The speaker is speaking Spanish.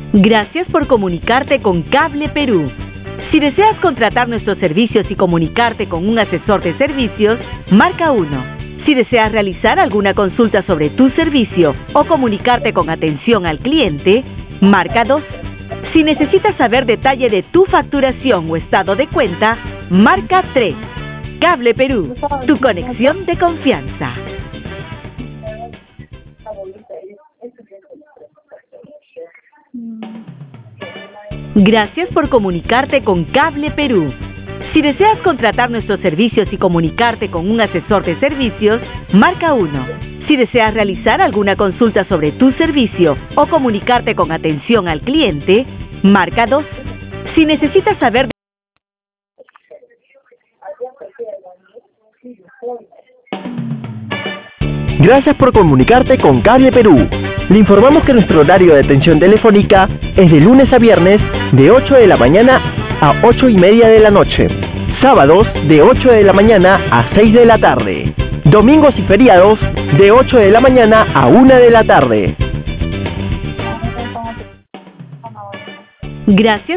Gracias por comunicarte con Cable Perú. Si deseas contratar nuestros servicios y comunicarte con un asesor de servicios, marca 1. Si deseas realizar alguna consulta sobre tu servicio o comunicarte con atención al cliente, marca 2. Si necesitas saber detalle de tu facturación o estado de cuenta, marca 3. Cable Perú, tu conexión de confianza. Gracias por comunicarte con Cable Perú. Si deseas contratar nuestros servicios y comunicarte con un asesor de servicios, marca 1. Si deseas realizar alguna consulta sobre tu servicio o comunicarte con atención al cliente, marca 2. Si necesitas saber Gracias por comunicarte con Cable Perú. Le informamos que nuestro horario de atención telefónica es de lunes a viernes de 8 de la mañana a 8:30 de la noche. Sábados de 8 de la mañana a 6 de la tarde. Domingos y feriados de 8 de la mañana a 1 de la tarde. Gracias